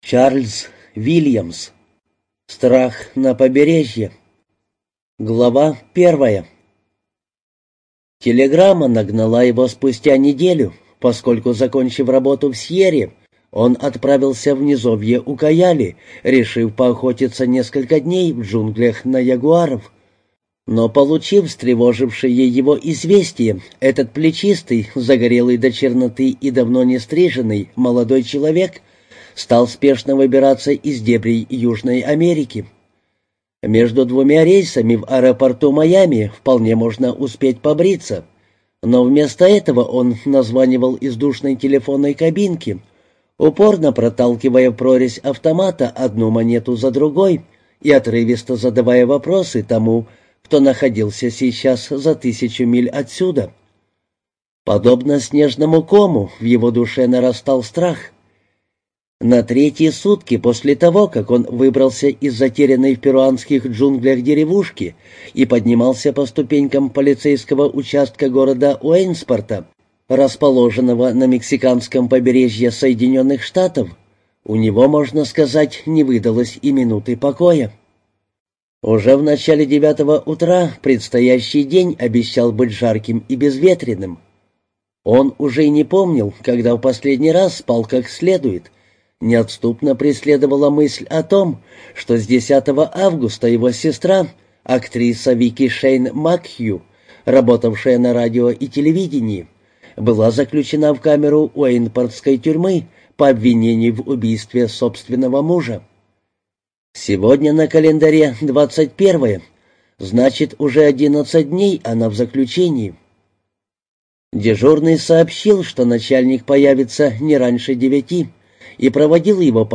Чарльз Вильямс. Страх на побережье. Глава 1. Телеграмма нагнала его спустя неделю, поскольку, закончив работу в Сьерре, он отправился в низовье Укаяли, решив поохотиться несколько дней в джунглях на ягуаров. Но, получив встревожившее его известие, этот плечистый, загорелый до черноты и давно не стриженный молодой человек стал спешно выбираться из дебрей Южной Америки. Между двумя рейсами в аэропорту Майами вполне можно успеть побриться, но вместо этого он названивал из душной телефонной кабинки, упорно проталкивая в прорезь автомата одну монету за другой и отрывисто задавая вопросы тому, кто находился сейчас за 1000 миль отсюда. Подобно снежному кому, в его душе нарастал страх. На третьи сутки после того, как он выбрался из затерянной в перуанских джунглях деревушки и поднимался по ступенькам полицейского участка города Уэйнспорта, расположенного на мексиканском побережье Соединенных Штатов, у него, можно сказать, не выдалось и минуты покоя. Уже в начале 9 утра предстоящий день обещал быть жарким и безветренным. Он уже и не помнил, когда в последний раз спал как следует. Неотступно преследовала мысль о том, что с 10 августа его сестра, актриса Вики Шейн Макхью, работавшая на радио и телевидении, была заключена в камеру Уэйнпортской тюрьмы по обвинению в убийстве собственного мужа. Сегодня на календаре 21-е, значит, уже 11 дней она в заключении. Дежурный сообщил, что начальник появится не раньше 9, и проводил его